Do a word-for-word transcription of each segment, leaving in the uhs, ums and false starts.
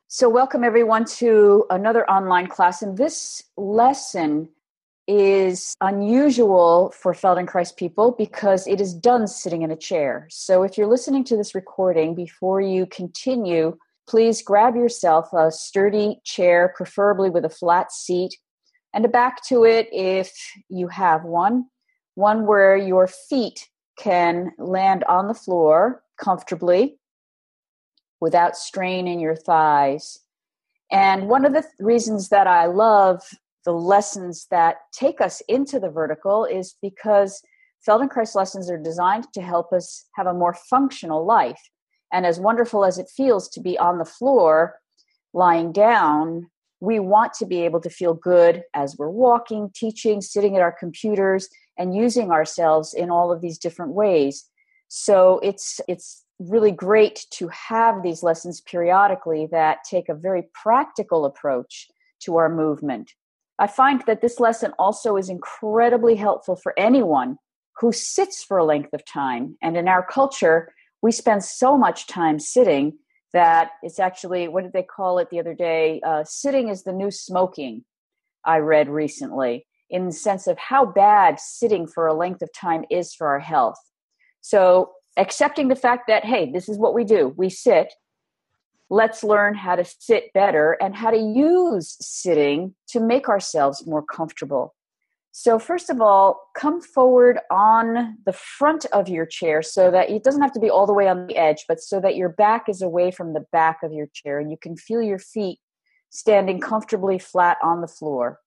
So welcome everyone to another online class. And this lesson is unusual for Feldenkrais people because it is done sitting in a chair. So if you're listening to this recording, before you continue, please grab yourself a sturdy chair, preferably with a flat seat, and a back to it if you have one, one where your feet can land on the floor comfortably without strain in your thighs. And one of the th- reasons that I love the lessons that take us into the vertical is because Feldenkrais lessons are designed to help us have a more functional life. And as wonderful as it feels to be on the floor, lying down, we want to be able to feel good as we're walking, teaching, sitting at our computers, and using ourselves in all of these different ways. So it's it's really great to have these lessons periodically that take a very practical approach to our movement. I find that this lesson also is incredibly helpful for anyone who sits for a length of time. And in our culture, we spend so much time sitting that it's actually, what did they call it the other day? Uh, sitting is the new smoking, I read recently, in the sense of how bad sitting for a length of time is for our health. So accepting the fact that, hey, this is what we do. We sit. Let's learn how to sit better and how to use sitting to make ourselves more comfortable. So first of all, come forward on the front of your chair so that it doesn't have to be all the way on the edge, but so that your back is away from the back of your chair and you can feel your feet standing comfortably flat on the floor.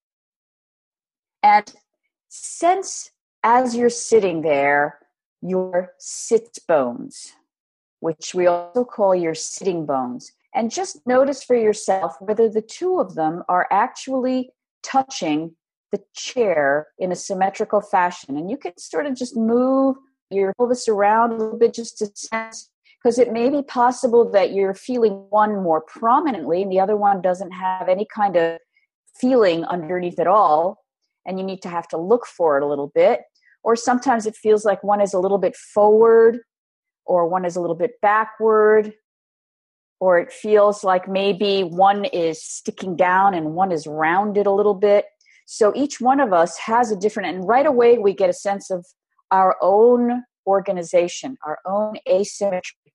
And sense as you're sitting there, your sit bones, which we also call your sitting bones. And just notice for yourself whether the two of them are actually touching the chair in a symmetrical fashion. And you can sort of just move your pelvis around a little bit just to sense, because it may be possible that you're feeling one more prominently and the other one doesn't have any kind of feeling underneath at all. And you need to have to look for it a little bit. Or sometimes it feels like one is a little bit forward or one is a little bit backward, or it feels like maybe one is sticking down and one is rounded a little bit. So each one of us has a different, and right away we get a sense of our own organization, our own asymmetry.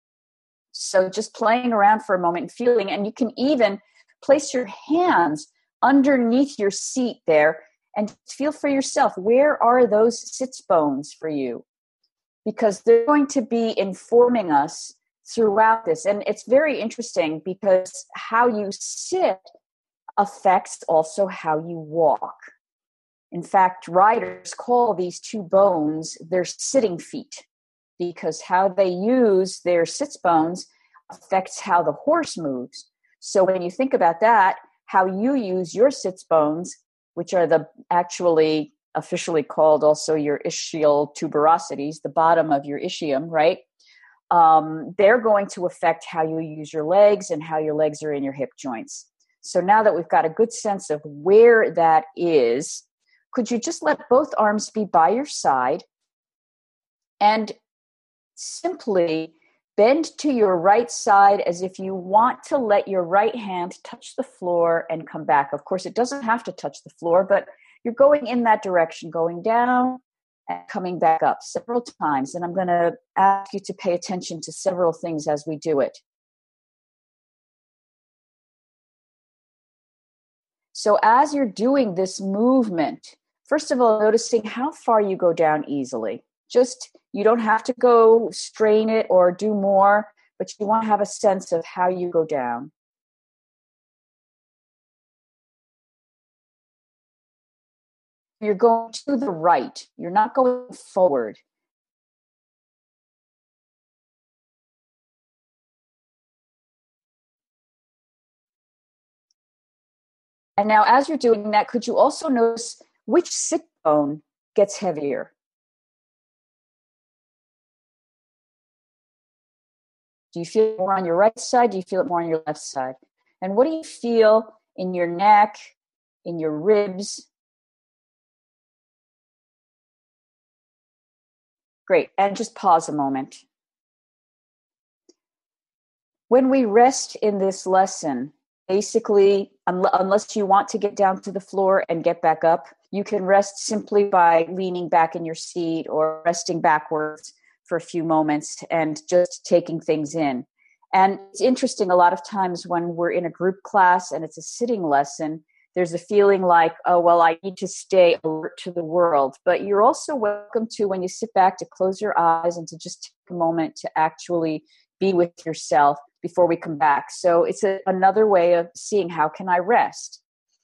So just playing around for a moment and feeling, and you can even place your hands underneath your seat there and feel for yourself, where are those sits bones for you? Because they're going to be informing us throughout this. And it's very interesting because how you sit affects also how you walk. In fact, riders call these two bones their sitting feet because how they use their sits bones affects how the horse moves. So when you think about that, how you use your sits bones, which are the actually officially called also your ischial tuberosities, the bottom of your ischium, right? Um, they're going to affect how you use your legs and how your legs are in your hip joints. So now that we've got a good sense of where that is, could you just let both arms be by your side and simply bend to your right side as if you want to let your right hand touch the floor and come back. Of course, it doesn't have to touch the floor, but you're going in that direction, going down and coming back up several times. And I'm going to ask you to pay attention to several things as we do it. So as you're doing this movement, first of all, noticing how far you go down easily. Just, you don't have to go strain it or do more, but you want to have a sense of how you go down. You're going to the right. You're not going forward. And now as you're doing that, could you also notice which sit bone gets heavier? Do you feel it more on your right side? Do you feel it more on your left side? And what do you feel in your neck, in your ribs? Great. And just pause a moment. When we rest in this lesson, basically, un- unless you want to get down to the floor and get back up, you can rest simply by leaning back in your seat or resting backwards for a few moments and just taking things in. And it's interesting, a lot of times when we're in a group class and it's a sitting lesson, there's a feeling like, oh, well, I need to stay alert to the world. But you're also welcome to, when you sit back, to close your eyes and to just take a moment to actually be with yourself before we come back. So it's a, another way of seeing, how can I rest?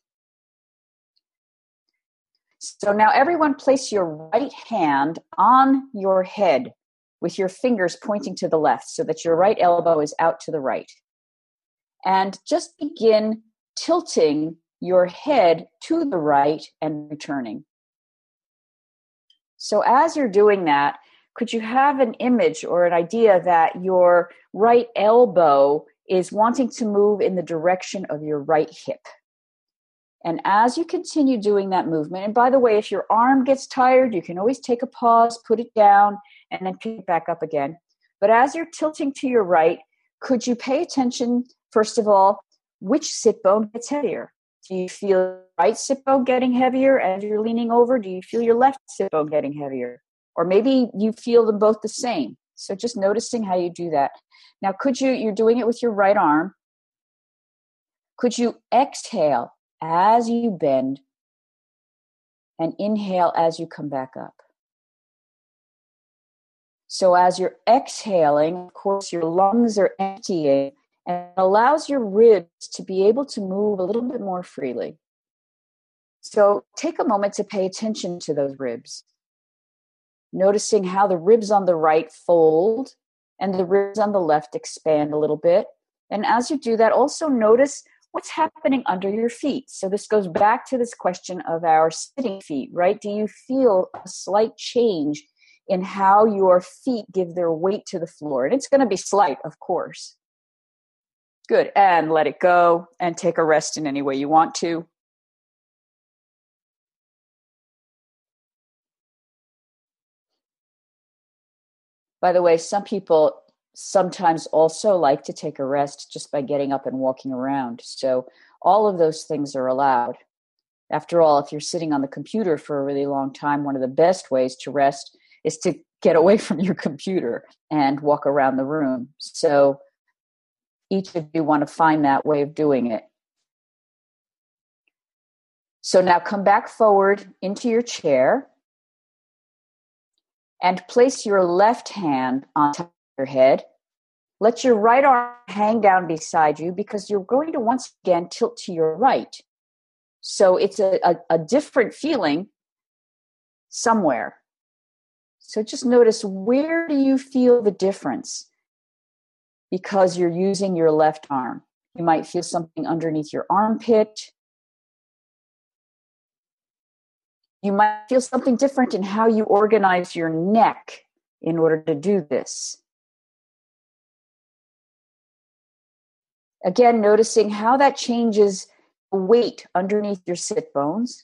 So now everyone, place your right hand on your head with your fingers pointing to the left so that your right elbow is out to the right. And just begin tilting your head to the right and returning. So as you're doing that, could you have an image or an idea that your right elbow is wanting to move in the direction of your right hip? And as you continue doing that movement, and by the way, if your arm gets tired, you can always take a pause, put it down, and then pick it back up again. But as you're tilting to your right, could you pay attention, first of all, which sit bone gets heavier? Do you feel your right sit bone getting heavier as you're leaning over? Do you feel your left sit bone getting heavier? Or maybe you feel them both the same. So just noticing how you do that. Now, could you, you're doing it with your right arm. Could you exhale as you bend and inhale as you come back up? So as you're exhaling, of course, your lungs are emptying, and it allows your ribs to be able to move a little bit more freely. So take a moment to pay attention to those ribs, noticing how the ribs on the right fold and the ribs on the left expand a little bit. And as you do that, also notice what's happening under your feet. So this goes back to this question of our sitting feet, right? Do you feel a slight change in how your feet give their weight to the floor? And it's going to be slight, of course. Good. And let it go and take a rest in any way you want to. By the way, some people sometimes also like to take a rest just by getting up and walking around. So all of those things are allowed. After all, if you're sitting on the computer for a really long time, one of the best ways to rest is to get away from your computer and walk around the room. So each of you want to find that way of doing it. So now come back forward into your chair and place your left hand on top of your head. Let your right arm hang down beside you because you're going to once again tilt to your right. So it's a, a, a different feeling somewhere. So just notice, where do you feel the difference? Because you're using your left arm. You might feel something underneath your armpit. You might feel something different in how you organize your neck in order to do this. Again, noticing how that changes the weight underneath your sit bones.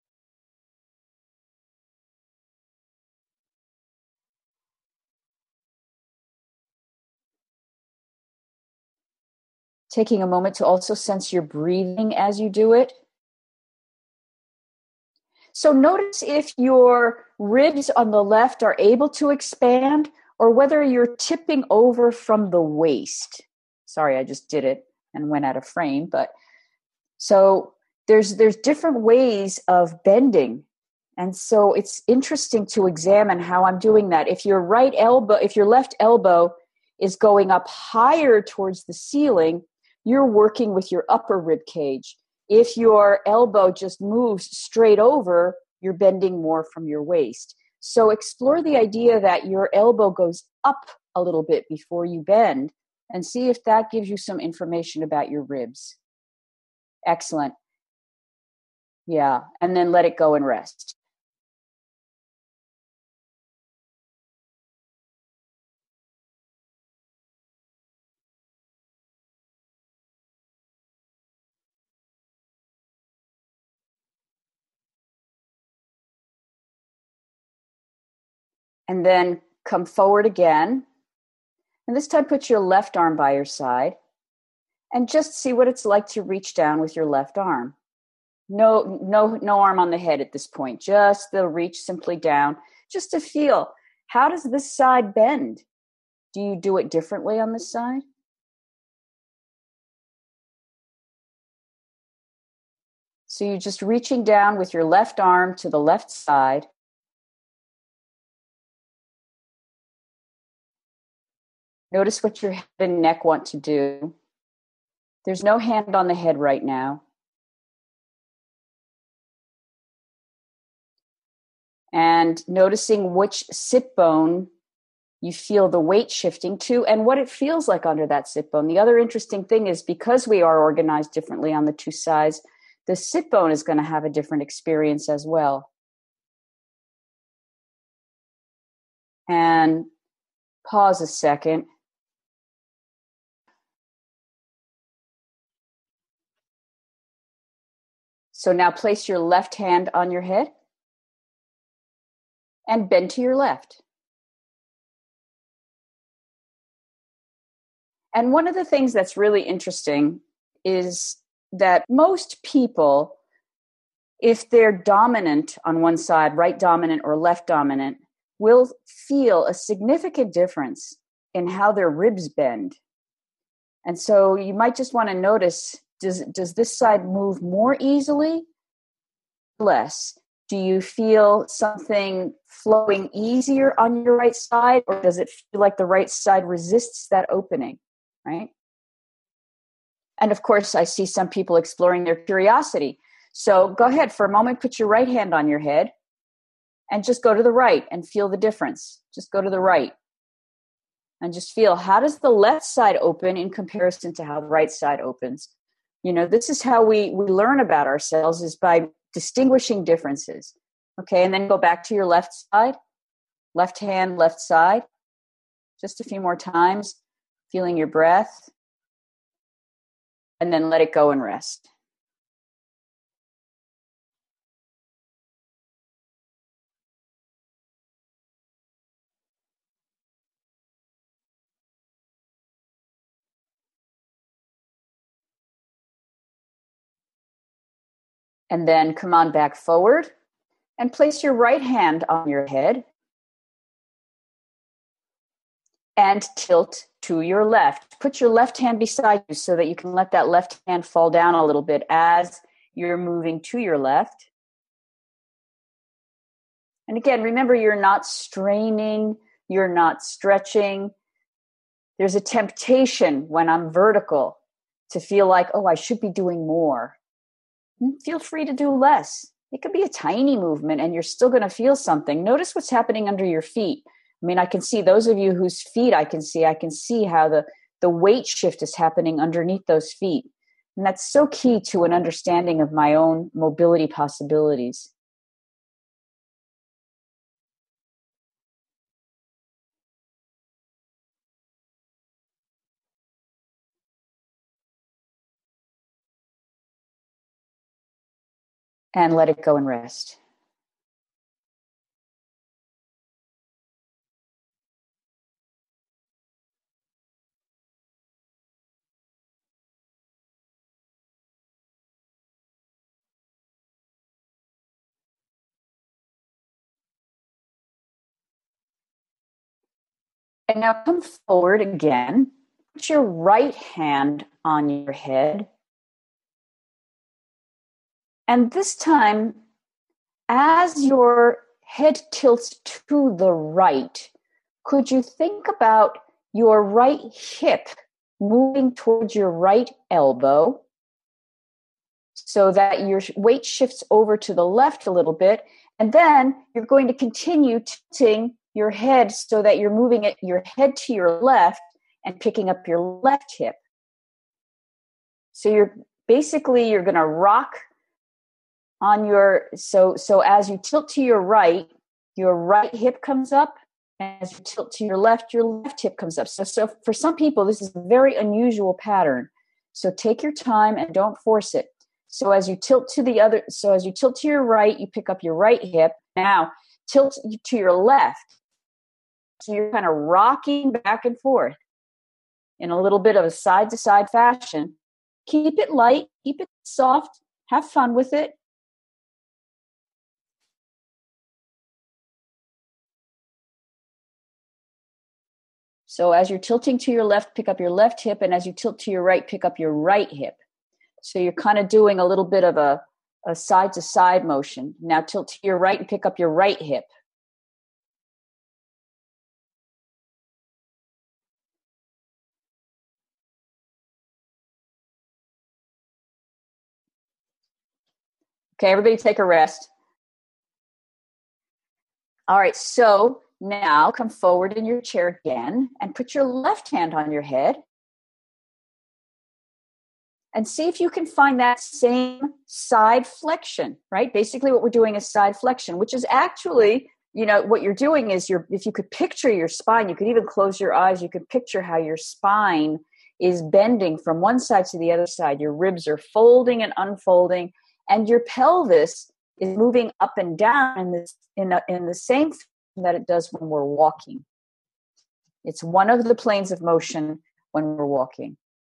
Taking a moment to also sense your breathing as you do it. So notice if your ribs on the left are able to expand or whether you're tipping over from the waist. Sorry, I just did it and went out of frame. But so there's there's different ways of bending. And so it's interesting to examine how I'm doing that. If your right elbow, if your left elbow is going up higher towards the ceiling, you're working with your upper rib cage. If your elbow just moves straight over, you're bending more from your waist. So explore the idea that your elbow goes up a little bit before you bend and see if that gives you some information about your ribs. Excellent. Yeah, and then let it go and rest. And then come forward again. And this time, put your left arm by your side and just see what it's like to reach down with your left arm. No, no, no arm on the head at this point, just the reach simply down, just to feel, how does this side bend? Do you do it differently on this side? So you're just reaching down with your left arm to the left side. Notice what your head and neck want to do. There's no hand on the head right now. And noticing which sit bone you feel the weight shifting to and what it feels like under that sit bone. The other interesting thing is, because we are organized differently on the two sides, the sit bone is going to have a different experience as well. And pause a second. So now place your left hand on your head and bend to your left. And one of the things that's really interesting is that most people, if they're dominant on one side, right dominant or left dominant, will feel a significant difference in how their ribs bend. And so you might just want to notice, does, does this side move more easily? Less? Do you feel something flowing easier on your right side, or does it feel like the right side resists that opening, right? And of course, I see some people exploring their curiosity. So go ahead for a moment, put your right hand on your head and just go to the right and feel the difference. Just go to the right and just feel, how does the left side open in comparison to how the right side opens? You know, this is how we, we learn about ourselves, is by distinguishing differences. Okay, and then go back to your left side, left hand, left side. Just a few more times, feeling your breath. And then let it go and rest. And then come on back forward and place your right hand on your head and tilt to your left. Put your left hand beside you so that you can let that left hand fall down a little bit as you're moving to your left. And again, remember, you're not straining, you're not stretching. There's a temptation when I'm vertical to feel like, oh, I should be doing more. Feel free to do less. It could be a tiny movement and you're still going to feel something. Notice what's happening under your feet. I mean, I can see those of you whose feet I can see, I can see how the, the weight shift is happening underneath those feet. And that's so key to an understanding of my own mobility possibilities. And let it go and rest. And now come forward again. Put your right hand on your head. And this time, as your head tilts to the right, could you think about your right hip moving towards your right elbow so that your weight shifts over to the left a little bit? And then you're going to continue tilting your head so that you're moving it, your head to your left and picking up your left hip. So you're basically, you're going to rock on your, so, so as you tilt to your right, your right hip comes up, and as you tilt to your left, your left hip comes up. So, so for some people, this is a very unusual pattern. So take your time and don't force it. So as you tilt to the other, so as you tilt to your right, you pick up your right hip. Now tilt to your left. So you're kind of rocking back and forth. in a little bit of a side-to-side fashion. Keep it light, keep it soft, have fun with it. So as you're tilting to your left, pick up your left hip, and as you tilt to your right, pick up your right hip. So you're kind of doing a little bit of a, a side-to-side motion. Now tilt to your right and pick up your right hip. Okay, everybody take a rest. All right, so now come forward in your chair again and put your left hand on your head. And see if you can find that same side flexion, right? Basically what we're doing is side flexion, which is actually, you know, what you're doing is you're, if you could picture your spine, you could even close your eyes, you could picture how your spine is bending from one side to the other side. Your ribs are folding and unfolding, and your pelvis is moving up and down in this in, a, in the same that it does when we're walking. It's one of the planes of motion when we're walking.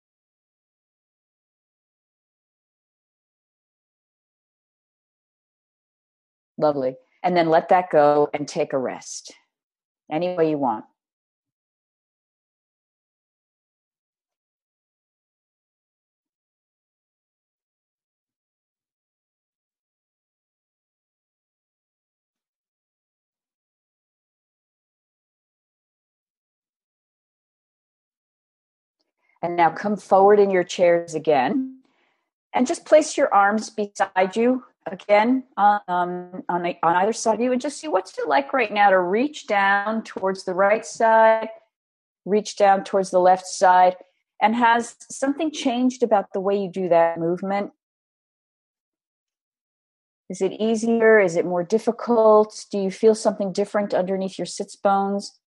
Lovely. And then let that go and take a rest any way you want. And now come forward in your chairs again and just place your arms beside you again um, on, the, on either side of you, and just see what's it like right now to reach down towards the right side, reach down towards the left side, and has something changed about the way you do that movement? Is it easier? Is it more difficult? Do you feel something different underneath your sits bones?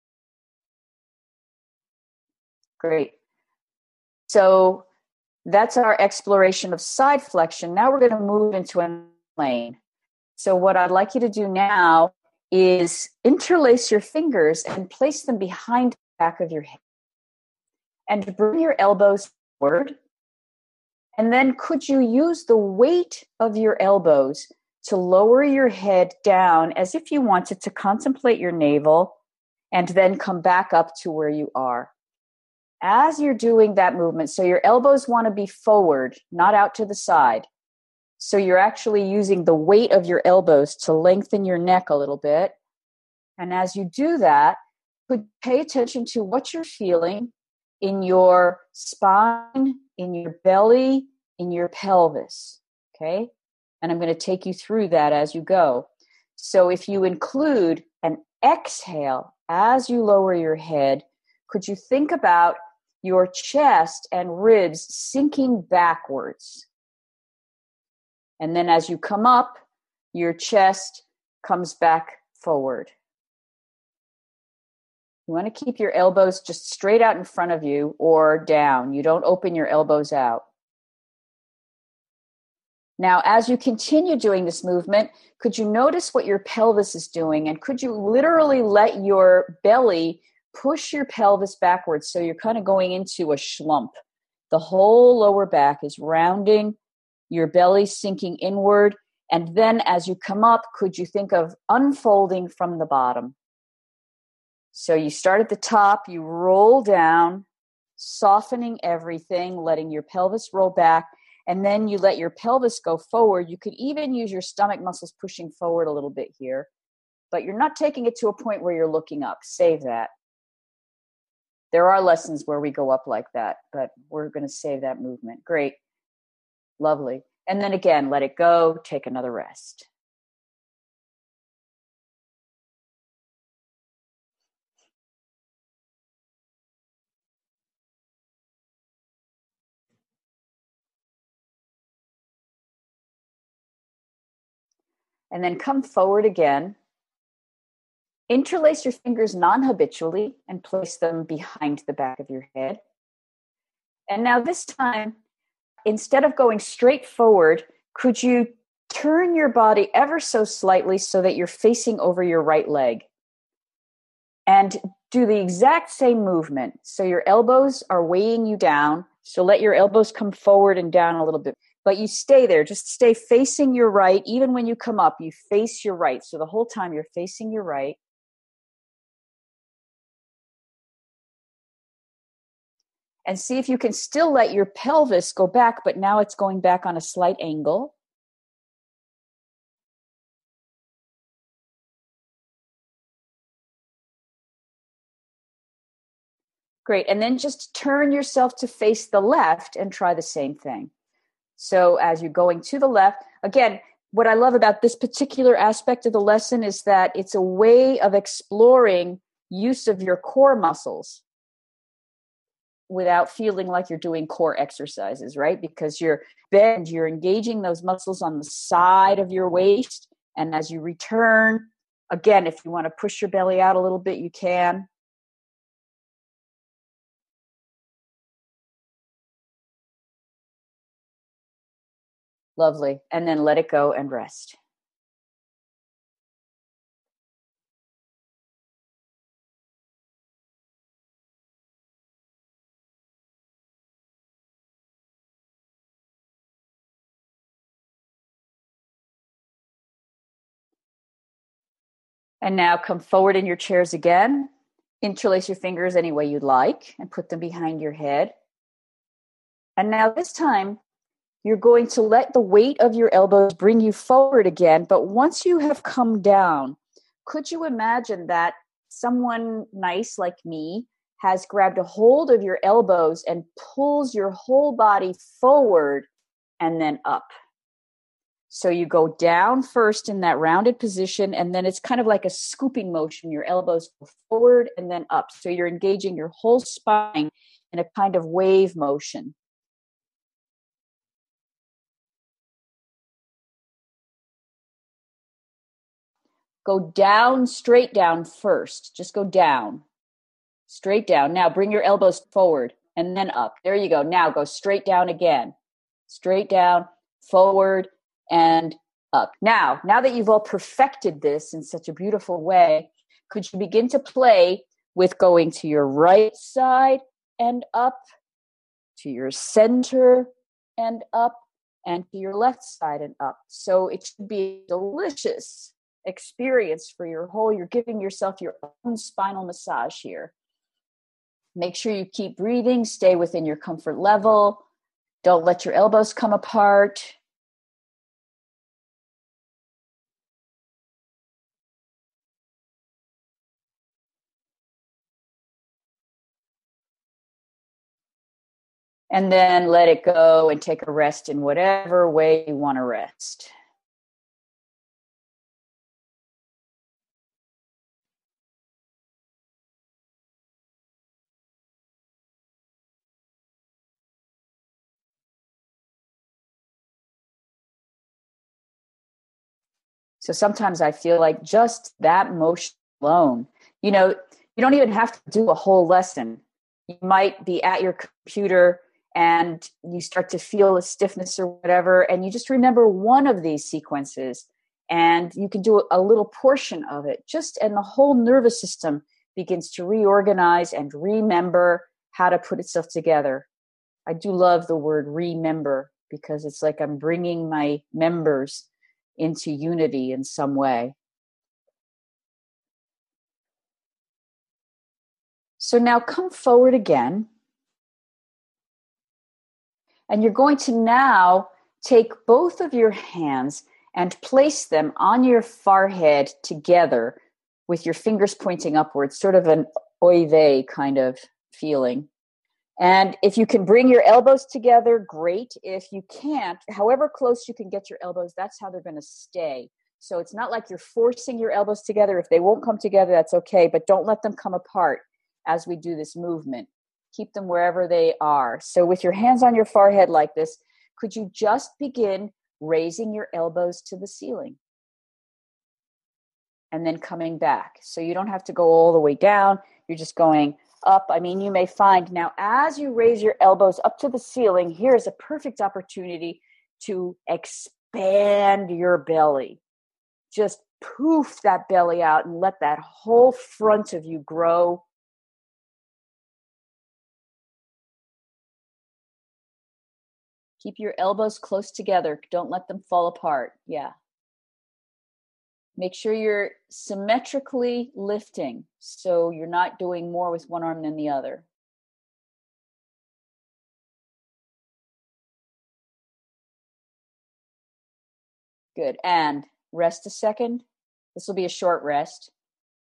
Great. So that's our exploration of side flexion. Now we're going to move into a plane. So what I'd like you to do now is interlace your fingers and place them behind the back of your head. And bring your elbows forward. And then could you use the weight of your elbows to lower your head down as if you wanted to contemplate your navel and then come back up to where you are. As you're doing that movement, so your elbows want to be forward, not out to the side. So you're actually using the weight of your elbows to lengthen your neck a little bit. And as you do that, could pay attention to what you're feeling in your spine, in your belly, in your pelvis, okay? And I'm going to take you through that as you go. So if you include an exhale as you lower your head, could you think about your chest and ribs sinking backwards? And then as you come up, your chest comes back forward. You want to keep your elbows just straight out in front of you or down. You don't open your elbows out. Now, as you continue doing this movement, could you notice what your pelvis is doing? And could you literally let your belly push your pelvis backwards so you're kind of going into a schlump? The whole lower back is rounding, your belly sinking inward. And then as you come up, could you think of unfolding from the bottom? So you start at the top, you roll down, softening everything, letting your pelvis roll back. And then you let your pelvis go forward. You could even use your stomach muscles pushing forward a little bit here, but you're not taking it to a point where you're looking up. Save that. There are lessons where we go up like that, but we're going to save that movement. Great. Lovely. And then again, let it go. Take another rest. And then come forward again. Interlace your fingers non-habitually and place them behind the back of your head. And now this time, instead of going straight forward, could you turn your body ever so slightly so that you're facing over your right leg? And do the exact same movement. So your elbows are weighing you down. So let your elbows come forward and down a little bit. But you stay there. Just stay facing your right. Even when you come up, you face your right. So the whole time you're facing your right. And see if you can still let your pelvis go back, but now it's going back on a slight angle. Great. And then just turn yourself to face the left and try the same thing. So as you're going to the left, again, what I love about this particular aspect of the lesson is that it's a way of exploring use of your core muscles without feeling like you're doing core exercises, right? Because you're bend, you're engaging those muscles on the side of your waist. And as you return, again, if you want to push your belly out a little bit, you can. Lovely. And then let it go and rest. And now come forward in your chairs again. Interlace your fingers any way you'd like and put them behind your head. And now this time, you're going to let the weight of your elbows bring you forward again. But once you have come down, could you imagine that someone nice like me has grabbed a hold of your elbows and pulls your whole body forward and then up? So you go down first in that rounded position, and then it's kind of like a scooping motion. Your elbows go forward and then up. So you're engaging your whole spine in a kind of wave motion. Go down, straight down first. Just go down, straight down. Now bring your elbows forward and then up. There you go. Now go straight down again. Straight down, forward, and up. Now, now that you've all perfected this in such a beautiful way, could you begin to play with going to your right side and up, to your center and up, and to your left side and up? So it should be delicious experience for your whole, you're giving yourself your own spinal massage here. Make sure you keep breathing, stay within your comfort level. Don't let your elbows come apart. And then let it go and take a rest in whatever way you want to rest. So sometimes I feel like just that motion alone, you know, you don't even have to do a whole lesson. You might be at your computer and you start to feel a stiffness or whatever, and you just remember one of these sequences, and you can do a little portion of it, just, and the whole nervous system begins to reorganize and remember how to put itself together. I do love the word remember, because it's like I'm bringing my members into unity in some way. So now come forward again. And you're going to now take both of your hands and place them on your forehead together with your fingers pointing upwards, sort of an oy vey kind of feeling. And if you can bring your elbows together, great. If you can't, however close you can get your elbows, that's how they're going to stay. So it's not like you're forcing your elbows together. If they won't come together, that's okay, but don't let them come apart as we do this movement. Keep them wherever they are. So with your hands on your forehead like this, could you just begin raising your elbows to the ceiling? And then coming back. So you don't have to go all the way down. You're just going up. I mean, you may find now as you raise your elbows up to the ceiling, here's a perfect opportunity to expand your belly. Just poof that belly out and let that whole front of you grow. Keep your elbows close together. Don't let them fall apart. Yeah. Make sure you're symmetrically lifting, so you're not doing more with one arm than the other. Good. And rest a second. This will be a short rest.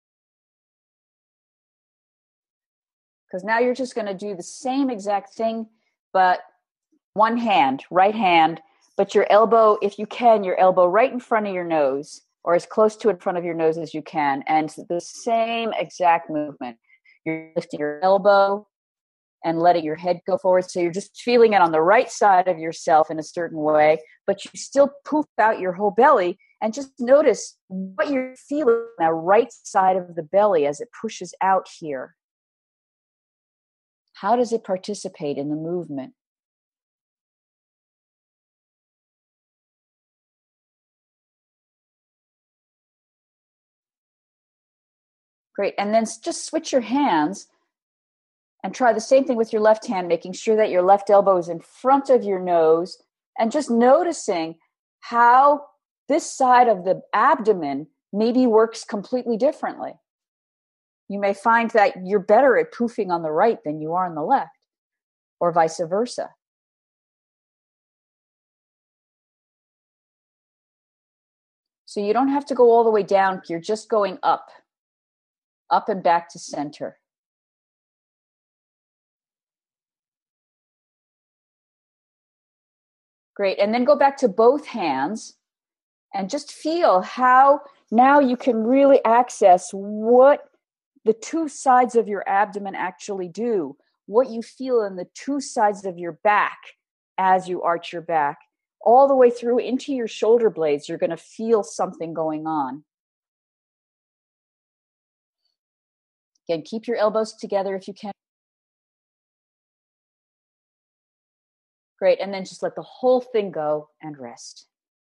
Because now you're just going to do the same exact thing, but one hand, right hand, but your elbow, if you can, your elbow right in front of your nose, or as close to in front of your nose as you can, and the same exact movement. You're lifting your elbow and letting your head go forward, so you're just feeling it on the right side of yourself in a certain way, but you still poof out your whole belly, and just notice what you're feeling on the right side of the belly as it pushes out here. How does it participate in the movement? Great. And then just switch your hands and try the same thing with your left hand, making sure that your left elbow is in front of your nose and just noticing how this side of the abdomen maybe works completely differently. You may find that you're better at poofing on the right than you are on the left, or vice versa. So you don't have to go all the way down. You're just going up, up and back to center. Great. And then go back to both hands and just feel how now you can really access what the two sides of your abdomen actually do, what you feel in the two sides of your back as you arch your back. All the way through into your shoulder blades, you're going to feel something going on. Again, keep your elbows together if you can. Great, and then just let the whole thing go and rest.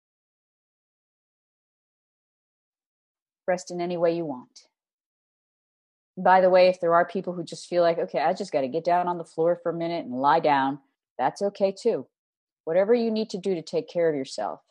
Rest in any way you want. By the way, if there are people who just feel like, okay, I just got to get down on the floor for a minute and lie down, that's okay too. Whatever you need to do to take care of yourself.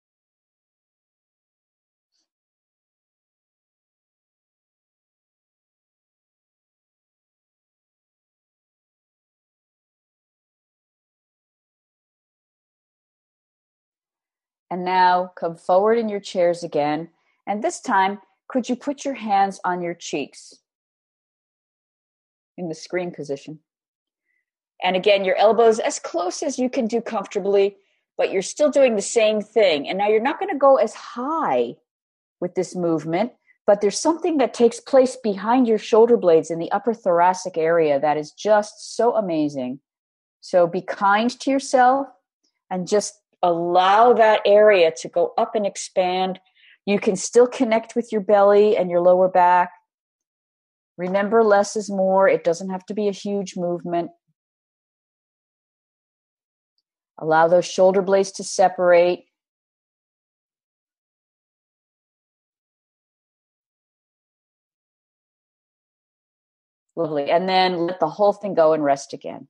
And now come forward in your chairs again. And this time, could you put your hands on your cheeks in the screen position? And again, your elbows as close as you can do comfortably, but you're still doing the same thing. And now you're not going to go as high with this movement, but there's something that takes place behind your shoulder blades in the upper thoracic area that is just so amazing. So be kind to yourself and just allow that area to go up and expand. You can still connect with your belly and your lower back. Remember, less is more. It doesn't have to be a huge movement. Allow those shoulder blades to separate. Lovely. And then let the whole thing go and rest again.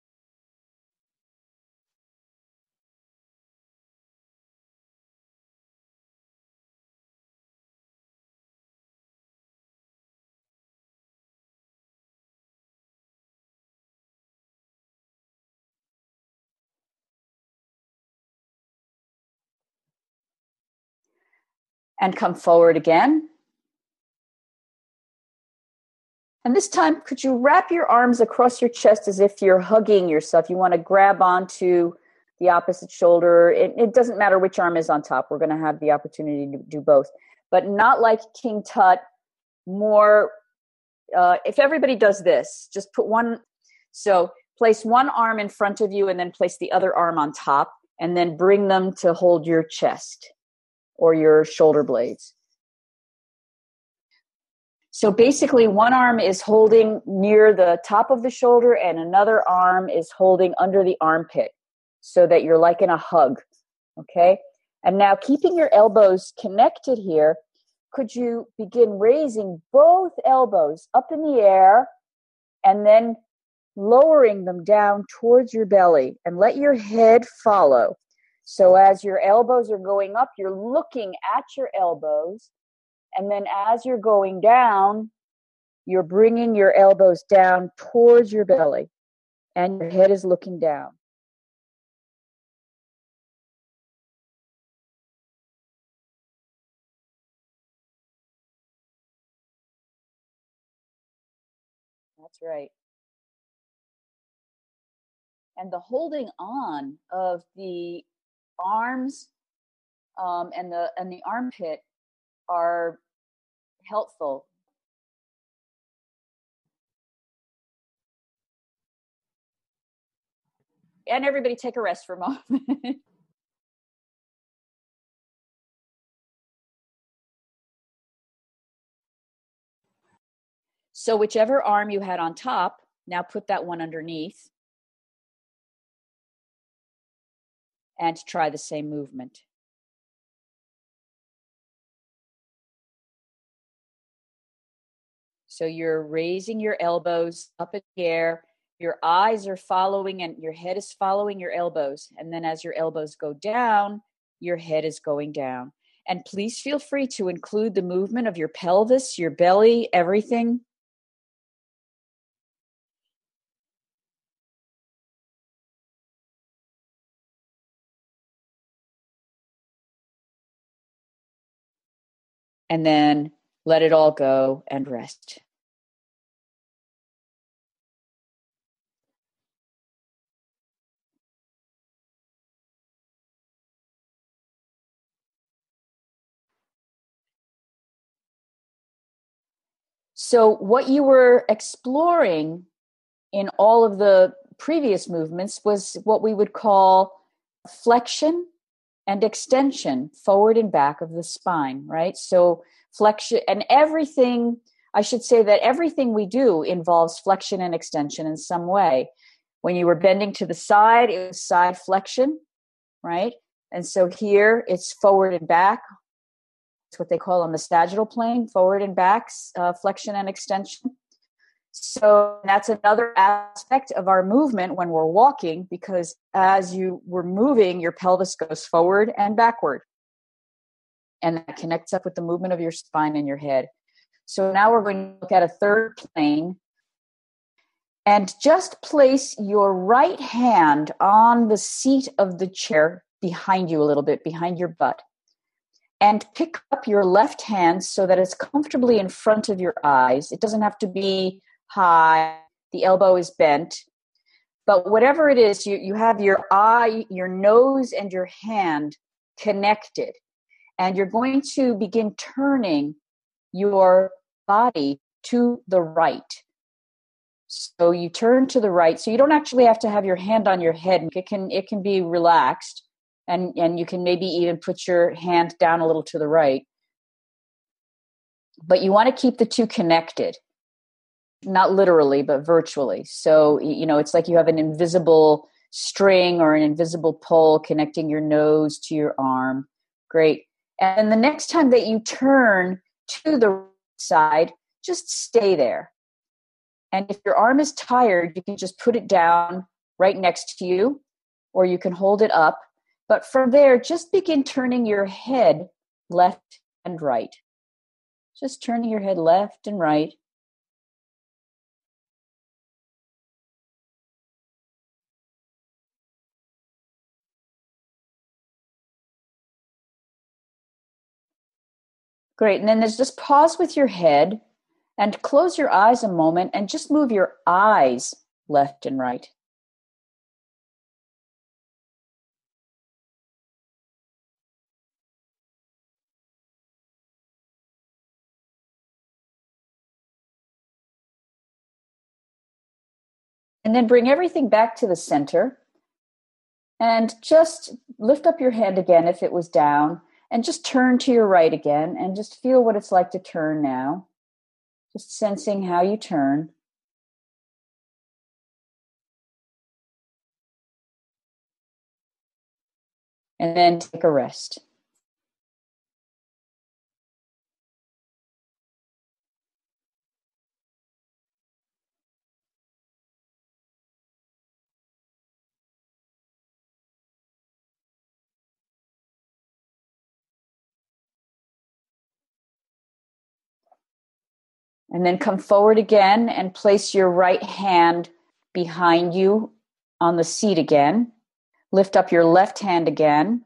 And come forward again. And this time, could you wrap your arms across your chest as if you're hugging yourself? You want to grab onto the opposite shoulder. It, it doesn't matter which arm is on top. We're going to have the opportunity to do both. But not like King Tut, more, uh, if everybody does this, just put one, so place one arm in front of you and then place the other arm on top and then bring them to hold your chest or your shoulder blades. So basically one arm is holding near the top of the shoulder and another arm is holding under the armpit so that you're like in a hug, okay? And now keeping your elbows connected here, could you begin raising both elbows up in the air and then lowering them down towards your belly, and let your head follow. So as your elbows are going up, you're looking at your elbows. And then as you're going down, you're bringing your elbows down towards your belly, and your head is looking down. That's right. And the holding on of the arms um, and the and the armpit are helpful. And everybody take a rest for a moment. So whichever arm you had on top, now put that one underneath and try the same movement. So you're raising your elbows up in the air, your eyes are following and your head is following your elbows. And then as your elbows go down, your head is going down. And please feel free to include the movement of your pelvis, your belly, everything. And then let it all go and rest. So what you were exploring in all of the previous movements was what we would call flexion and extension, forward and back of the spine, right? So flexion and everything, I should say that everything we do involves flexion and extension in some way. When you were bending to the side, it was side flexion, right? And so here it's forward and back. It's what they call on the sagittal plane, forward and back, uh, flexion and extension. So that's another aspect of our movement when we're walking, because as you were moving, your pelvis goes forward and backward. And that connects up with the movement of your spine and your head. So now we're going to look at a third plane. And just place your right hand on the seat of the chair behind you a little bit, behind your butt. And pick up your left hand so that it's comfortably in front of your eyes. It doesn't have to be high. The elbow is bent. But whatever it is, you, you have your eye, your nose, and your hand connected. And you're going to begin turning your body to the right. So you turn to the right. So you don't actually have to have your hand on your head. It can it can be relaxed. And, and you can maybe even put your hand down a little to the right. But you want to keep the two connected. Not literally, but virtually. So, you know, it's like you have an invisible string or an invisible pole connecting your nose to your arm. Great. And the next time that you turn to the side, just stay there. And if your arm is tired, you can just put it down right next to you, or you can hold it up. But from there, just begin turning your head left and right. Just turning your head left and right. Great. And then there's just pause with your head and close your eyes a moment and just move your eyes left and right. And then bring everything back to the center and just lift up your hand again if it was down and just turn to your right again and just feel what it's like to turn now. Just sensing how you turn. And then take a rest. And then come forward again and place your right hand behind you on the seat again. Lift up your left hand again.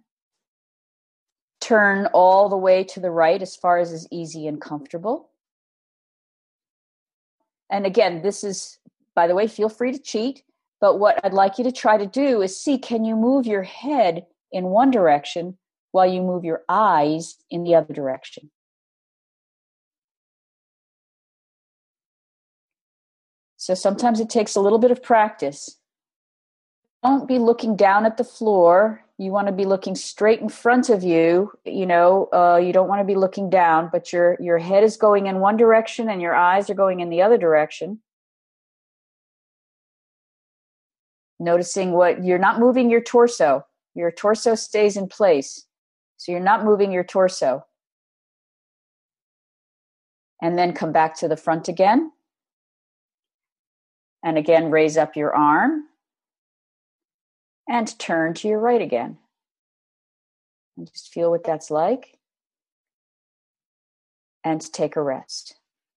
Turn all the way to the right as far as is easy and comfortable. And again, this is, by the way, feel free to cheat. But what I'd like you to try to do is see, can you move your head in one direction while you move your eyes in the other direction? So sometimes it takes a little bit of practice. Don't be looking down at the floor. You want to be looking straight in front of you. You know, uh, you don't want to be looking down, but your, your head is going in one direction and your eyes are going in the other direction. Noticing what, you're not moving your torso. Your torso stays in place. So you're not moving your torso. And then come back to the front again. And again, raise up your arm. And turn to your right again. And just feel what that's like. And take a rest.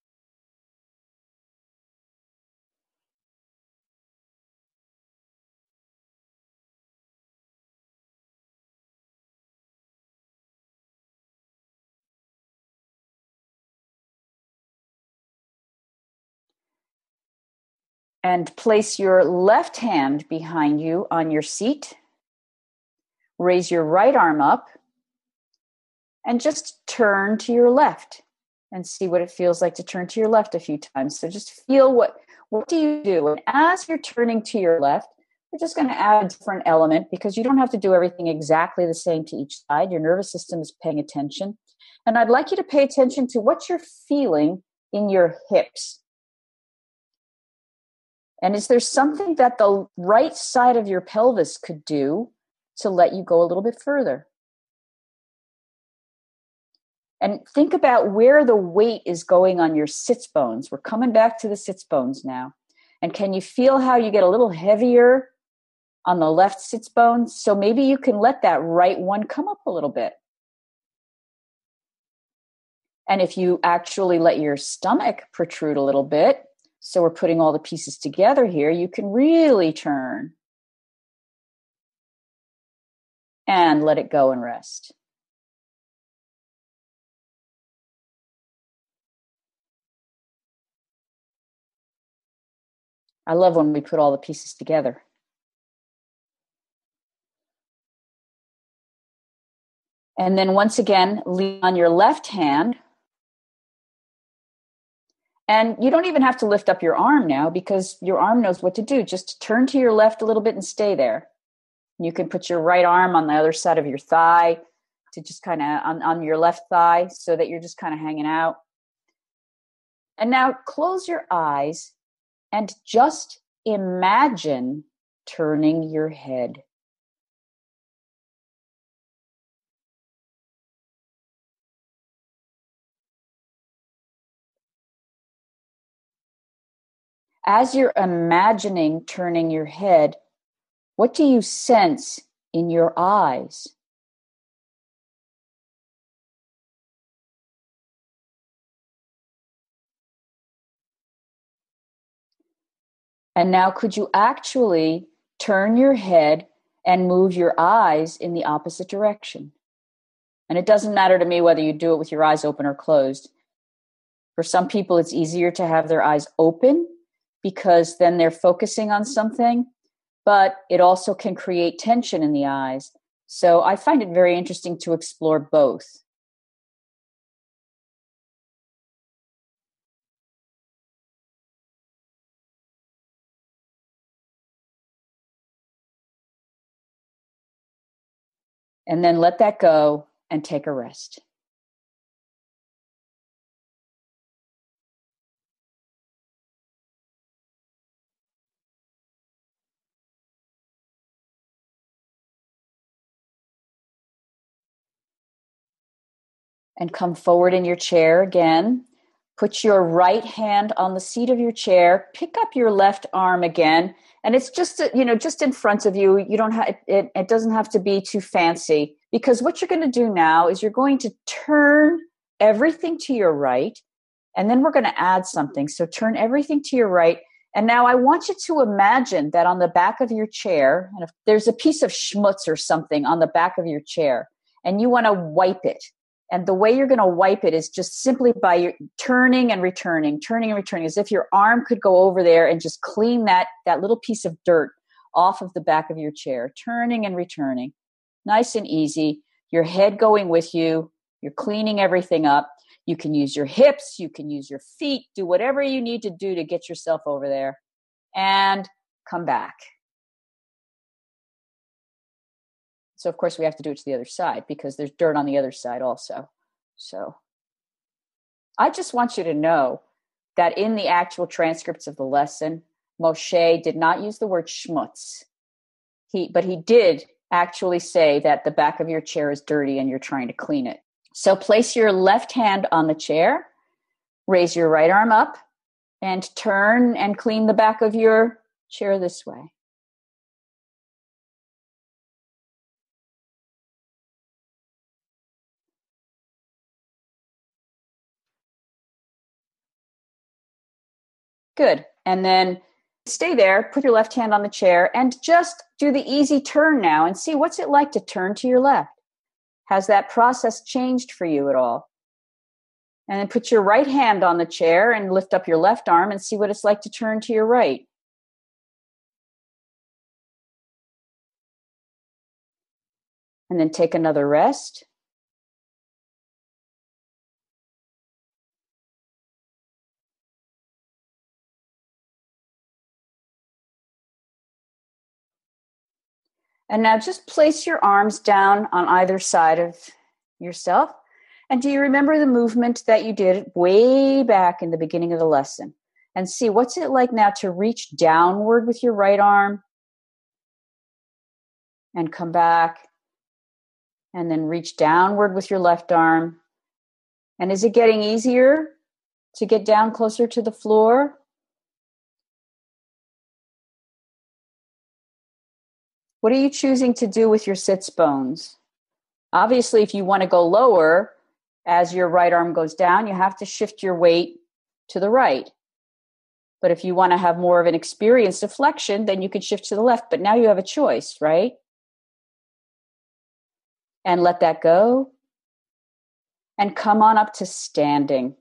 And place your left hand behind you on your seat. Raise your right arm up. And just turn to your left. And see what it feels like to turn to your left a few times. So just feel what, what do you do? And as you're turning to your left, we're just going to add a different element because you don't have to do everything exactly the same to each side. Your nervous system is paying attention. And I'd like you to pay attention to what you're feeling in your hips. And is there something that the right side of your pelvis could do to let you go a little bit further? And think about where the weight is going on your sits bones. We're coming back to the sits bones now. And can you feel how you get a little heavier on the left sits bone? So maybe you can let that right one come up a little bit. And if you actually let your stomach protrude a little bit, so we're putting all the pieces together here, you can really turn and let it go and rest. I love when we put all the pieces together. And then once again, lean on your left hand. And you don't even have to lift up your arm now because your arm knows what to do. Just turn to your left a little bit and stay there. You can put your right arm on the other side of your thigh to just kind of on, on your left thigh so that you're just kind of hanging out. And now close your eyes and just imagine turning your head. As you're imagining turning your head, what do you sense in your eyes? And now could you actually turn your head and move your eyes in the opposite direction? And it doesn't matter to me whether you do it with your eyes open or closed. For some people, it's easier to have their eyes open because then they're focusing on something, but it also can create tension in the eyes. So I find it very interesting to explore both. And then let that go and take a rest. And come forward in your chair again. Put your right hand on the seat of your chair. Pick up your left arm again. And it's just, you know, just in front of you. You don't have, it, it doesn't have to be too fancy because what you're going to do now is you're going to turn everything to your right And then we're going to add something. So turn everything to your right. And now I want you to imagine that on the back of your chair, and if there's a piece of schmutz or something on the back of your chair, and you want to wipe it. And the way you're going to wipe it is just simply by your turning and returning, turning and returning, as if your arm could go over there and just clean that, that little piece of dirt off of the back of your chair, turning and returning. Nice and easy. Your head going with you. You're cleaning everything up. You can use your hips. You can use your feet. Do whatever you need to do to get yourself over there. And come back. So, of course, we have to do it to the other side because there's dirt on the other side also. So I just want you to know that in the actual transcripts of the lesson, Moshe did not use the word schmutz. He, but he did actually say that the back of your chair is dirty and you're trying to clean it. So place your left hand on the chair, raise your right arm up, and turn and clean the back of your chair this way. Good. And then stay there, put your left hand on the chair, and just do the easy turn now and see what's it like to turn to your left. Has that process changed for you at all? And then put your right hand on the chair and lift up your left arm and see what it's like to turn to your right. And then take another rest. And now just place your arms down on either side of yourself. And do you remember the movement that you did way back in the beginning of the lesson? And see, what's it like now to reach downward with your right arm and come back, and then reach downward with your left arm. And is it getting easier to get down closer to the floor? What are you choosing to do with your sits bones? Obviously, if you want to go lower, as your right arm goes down, you have to shift your weight to the right. But if you want to have more of an experienced flexion, then you can shift to the left. But now you have a choice, right? And let that go. And come on up to standing.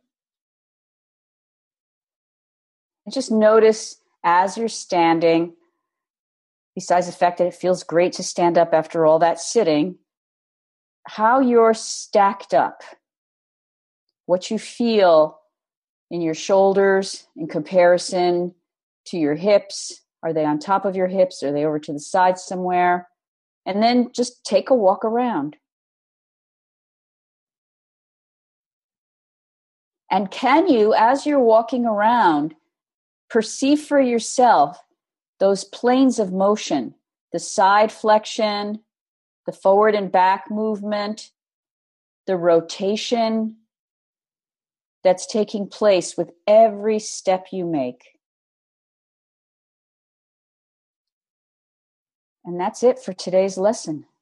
And just notice as you're standing, besides the fact that it feels great to stand up after all that sitting, how you're stacked up. What you feel in your shoulders in comparison to your hips. Are they on top of your hips? Are they over to the side somewhere? And then just take a walk around. And can you, as you're walking around, perceive for yourself those planes of motion, the side flexion, the forward and back movement, the rotation that's taking place with every step you make. And that's it for today's lesson.